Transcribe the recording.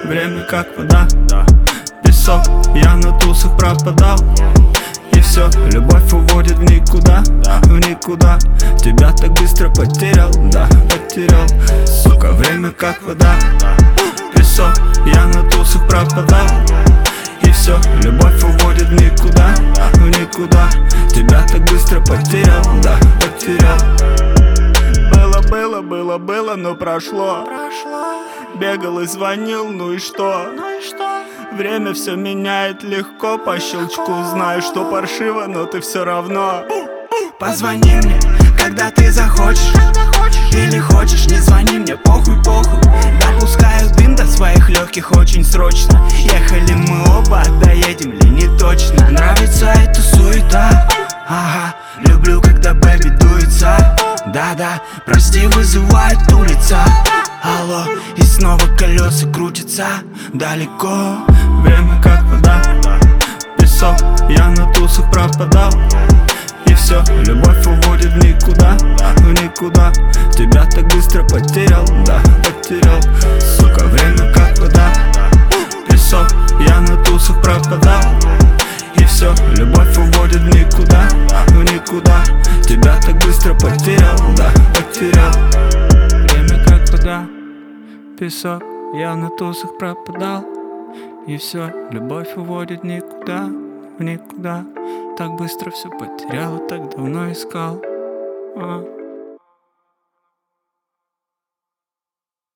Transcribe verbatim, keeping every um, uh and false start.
Время как вода, песок, я на тусах пропадал. И все, любовь уводит в никуда, в никуда. Тебя так быстро потерял, да, потерял. Сука, время как вода, песок, я на тусах пропадал. И все, любовь уводит в никуда, в никуда. Тебя так быстро потерял, да, потерял. Было, было, было, было, но прошло. Бегал и звонил, ну и что? Время все меняет легко по щелчку. Знаю, что паршиво, но ты все равно. Позвони мне, когда ты захочешь. Или хочешь, не звони мне, похуй, похуй. Допускаю дым до своих легких очень срочно. Ехали мы оба, доедем ли не точно. Нравится эта суета, ага. Люблю, когда бэби дуется. Да-да, прости, вызывает улица. Алло, и снова колеса крутятся далеко. Время как вода, песок, я на тусах пропадал. И все, любовь уводит в никуда, в никуда. Тебя так быстро потерял, да, потерял. Сука, время как вода, песок, я на тусах пропадал. И все, любовь уводит в никуда, в никуда. Тебя так быстро потерял, да, потерял. Время как вода, песок, я на тусах пропадал. И все, любовь уводит никуда, в никуда. Так быстро все потерял, так давно искал. а.